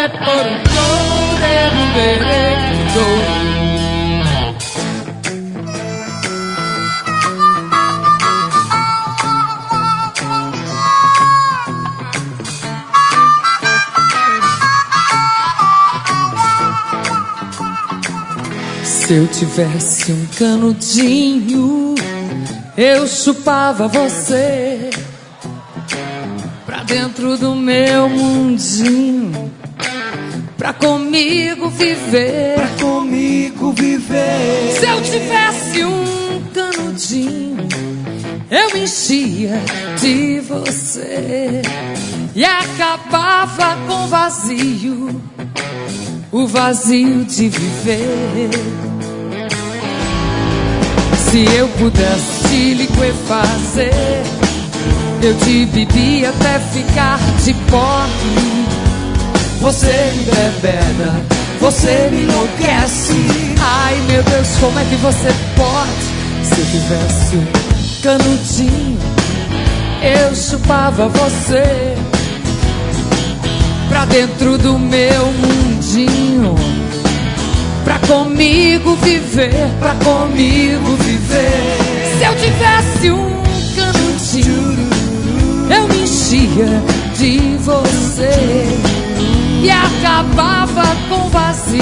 Se eu tivesse um canudinho, eu chupava você pra dentro do meu mundinho, pra comigo viver. Pra comigo viver. Se eu tivesse um canudinho, eu me enchia de você e acabava com o vazio de viver. Se eu pudesse te liquefazer, eu te bebia até ficar de porre. Você me bebeda, você me enlouquece. Ai meu Deus, como é que você pode? Se eu tivesse um canudinho, eu chupava você pra dentro do meu mundinho, pra comigo viver, pra comigo viver. Se eu tivesse um canudinho, eu me enchia de você e acabava com o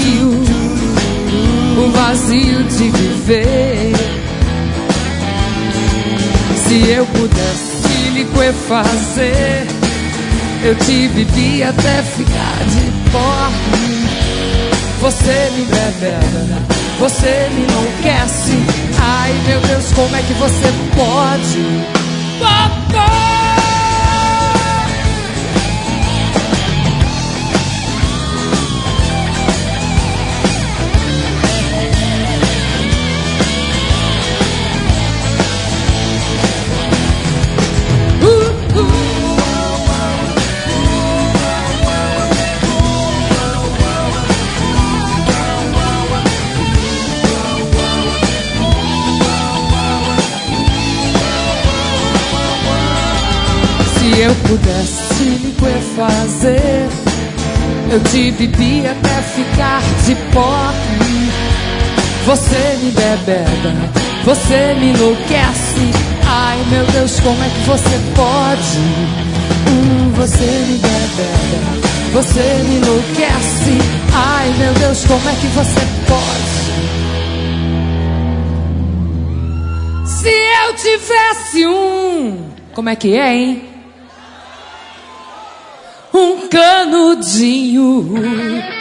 vazio de viver. Se eu pudesse te liquefazer, eu te bebia até ficar de porre. Você me bebeda, você me enlouquece. Ai meu Deus, como é que você pode? Se eu pudesse te liquefazer, eu te bebia até ficar de porre. Você me bebeda, você me enlouquece. Ai meu Deus, como é que você pode? Você me bebeda, você me enlouquece. Ai meu Deus, como é que você pode? Se eu tivesse como é que é, hein? Um canudinho,